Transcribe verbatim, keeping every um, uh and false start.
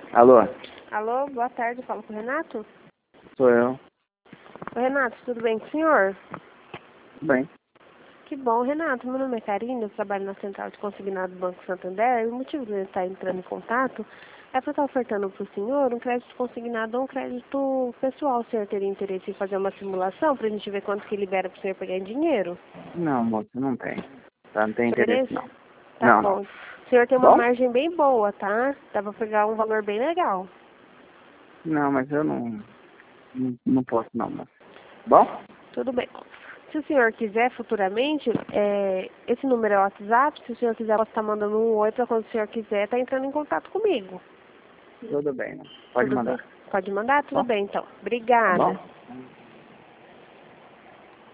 Alô? Alô, boa tarde, falo com o Renato? Sou eu. Oi, Renato, tudo bem com o senhor? Tudo bem. Que bom, Renato, meu nome é Karina, eu trabalho na Central de Consignado do Banco Santander, e o motivo de eu estar entrando em contato é para estar ofertando para o senhor um crédito consignado ou um crédito pessoal. O senhor teria interesse em fazer uma simulação para a gente ver quanto que libera para o senhor pegar em dinheiro? Não, moço, não tem. Tá, não tem Interesse? interesse, não. Tá Não, bom. não. O senhor tem uma Bom? margem bem boa, tá? Dá para pegar um valor bem legal. Não, mas eu não... Não, não posso, não, moço. Bom? Tudo bem. Se o senhor quiser futuramente, é, esse número é o WhatsApp, se o senhor quiser, eu posso estar mandando um oi para quando o senhor quiser, tá entrando em contato comigo. Tudo bem, né? Pode Tudo bem? mandar. Pode mandar? Tudo Bom? bem, então. Tá Obrigada. bom?